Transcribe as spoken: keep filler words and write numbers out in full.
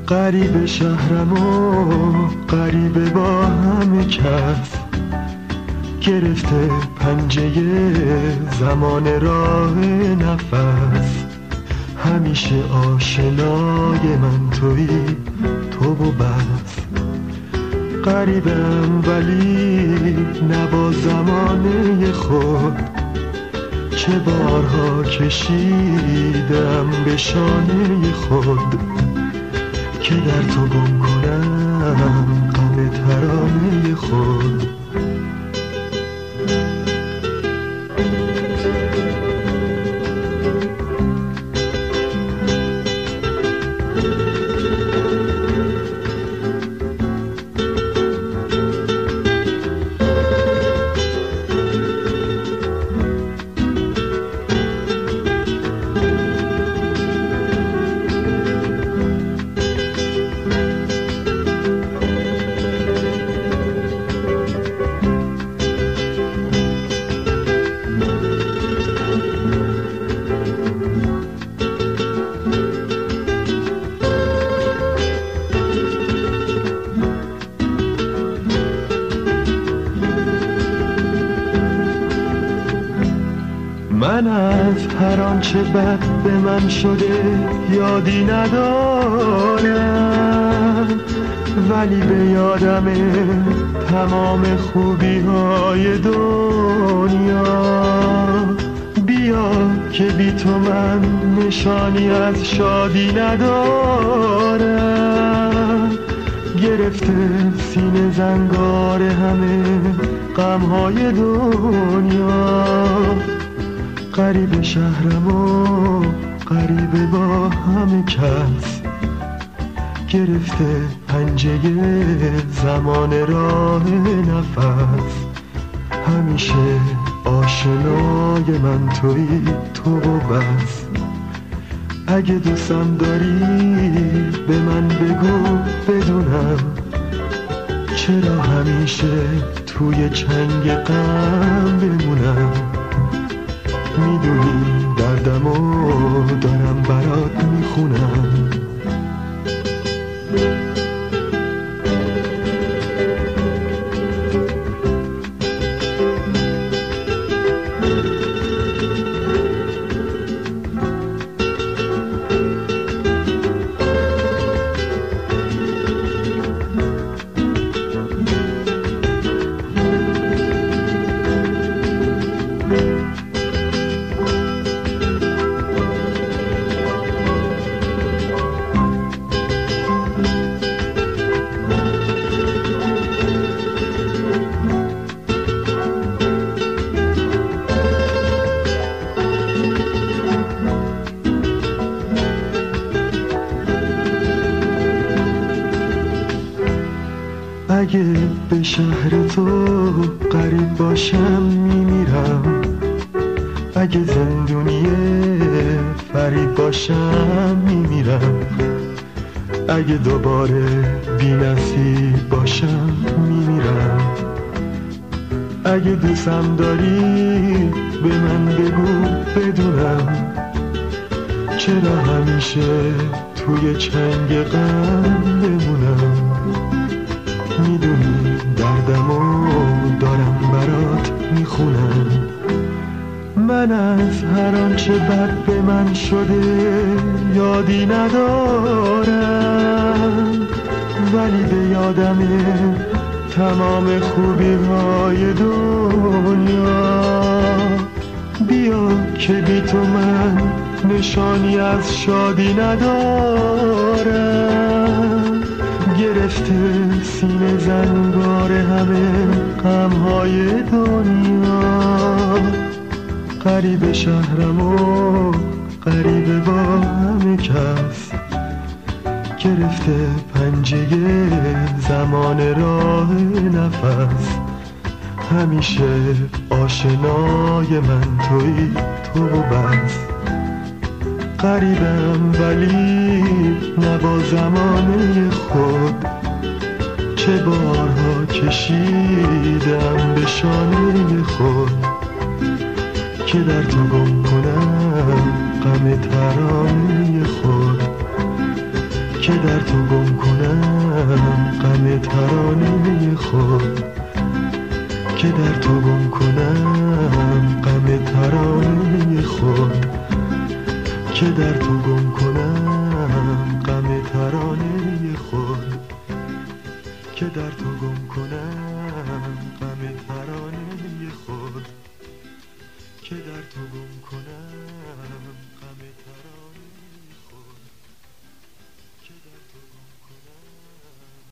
غریب شهرم و غریبه با همه کس، گرفته پنجه زمان راه نفس. همیشه آشنای من تویی، تو و بس. غریبم ولی نه با زمانه خود، چه بارها کشیدم به شانه خود که در تو گم کنم غم ترانه خود. من از هر آنچه بد به من شده یادی ندارم، ولی به یادمه تمام خوبی های دنیا. بیا که بی تو من نشانی از شادی ندارم، گرفته سینه زنگار همه غمهای دنیا. غریب شهرم و غریبه با همه کس، گرفته پنجه زمان راه نفس. همیشه آشنای من تویی، تو و بس. اگه دوستم داری به من بگو بدونم، چرا همیشه توی چنگ غم بمونم. میدونی دردمو دارم برات میخونم. اگه به شهر تو غریب باشم میمیرم، اگه زندونی فریب باشم میمیرم، اگه دوباره بی نصیب باشم میمیرم. اگه دوستم داری به من بگو بدونم، چرا همیشه توی چنگ غم بمونم. میدونی دردمو دارم برات میخونم. من از هر آنچه بد به من شده یادی ندارم، ولی به یادمه تمام خوبی های دنیا. بیا که بی تو من نشانی از شادی ندارم، گرفته سینه زنگار همه غمهای دنیا. غریب شهرم و غریبه با همه کس، گرفته پنجه زمان راه نفس. همیشه آشنای من تویی، تو و بس. غریبم ولی نه با زمانه خود، چه بارها کشیدم به شانه خود که در تو گم کنم غم ترانه خود، که در تو گم کنم غم ترانه خود، که در تو گم کنم غم ترانه خود، که در تو گم کنم غم ترانه خود، که در تو گم کنم غم